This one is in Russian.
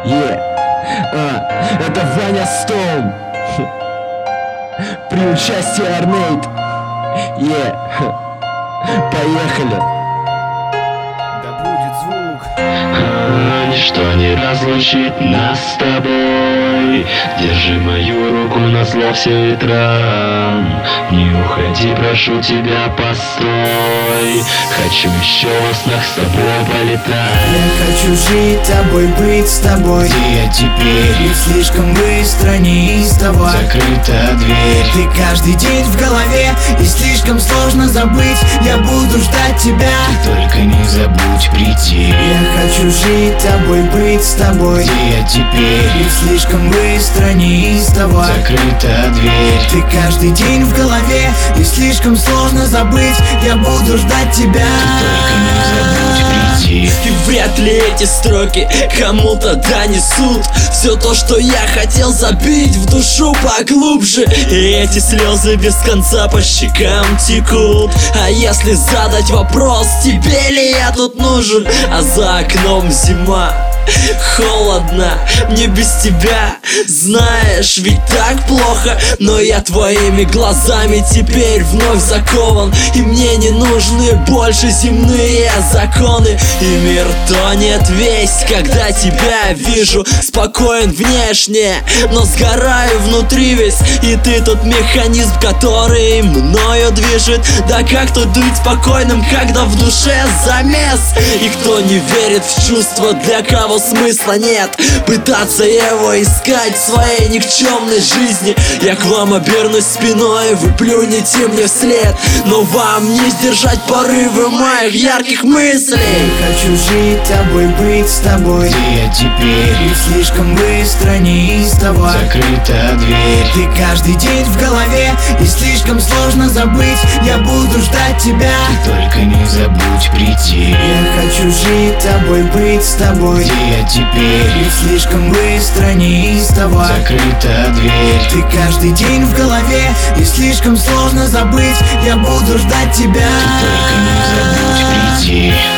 Это Ваня Стоун при участии Арнейд. Поехали. Да будет звук. Ничто не разлучит нас с тобой. Держи мою руку назло все ветрам. Не уходи, прошу тебя, постой. Хочу еще во снах с тобой полетать. Я хочу жить тобой, быть с тобой. Где я теперь? И слишком быстро неистово Закрыта дверь. Ты каждый день в голове, и слишком сложно забыть. Я буду ждать тебя. Только не забудь прийти. Я хочу жить тобой, быть с тобой. Где я теперь? И слишком быстро неистово Закрыта дверь. Ты каждый день в голове, и слишком сложно забыть. Я буду ждать тебя. Только не забудь прийти. И вряд ли эти строки кому-то донесут все то, что я хотел забить в душу поглубже. И эти слезы без конца по щекам текут. А если задать вопрос, тебе ли я тут нужен? А за окном зима, холодно, мне без тебя. Знаешь, ведь так плохо, но я твоими глазами теперь вновь закован. И мне не нужны больше земные законы. И мир тонет весь, когда тебя вижу. Спокоен внешне, но сгораю внутри весь. И ты тот механизм, который мною движет. Да как тут быть спокойным, когда в душе замес? И кто не верит в чувства, для кого смысла нет пытаться его искать в своей никчемной жизни. Я к вам обернусь спиной, вы плюнете мне вслед, но вам не сдержать порывы моих ярких мыслей. Я хочу жить тобой, быть с тобой. Где я теперь? И слишком быстро неистово Закрыта дверь. Ты каждый день в голове, и слишком сложно забыть. Я буду ждать тебя. Только не забудь прийти. Я хочу жить тобой, быть с тобой. Где я теперь? И слишком быстро неистово Закрыта дверь. Ты каждый день в голове, и слишком сложно забыть. Я буду ждать тебя. Только не забудь прийти.